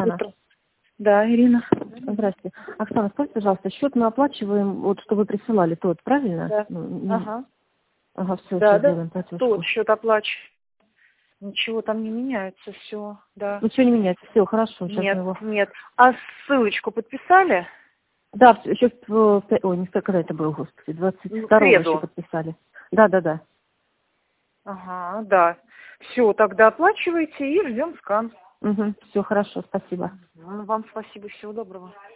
Оксана. утро. Да, Ирина. Здравствуйте. Оксана, скажите, пожалуйста, счет мы оплачиваем, вот что вы присылали, тот, правильно? Да. Ну, Ага. Ага, все, Да, сейчас да. сделаем платежку. Тот счет оплачен. Ничего там не меняется, все, да. Ничего не меняется, все, хорошо, сейчас Нет, мы его... нет. А ссылочку подписали? Да, еще ой, не когда это было, господи, В 22-го еще среду. подписали. Да. Ага, да. Все, тогда оплачивайте и ждем скан. Угу, все, хорошо, спасибо. Ну, вам спасибо, всего доброго.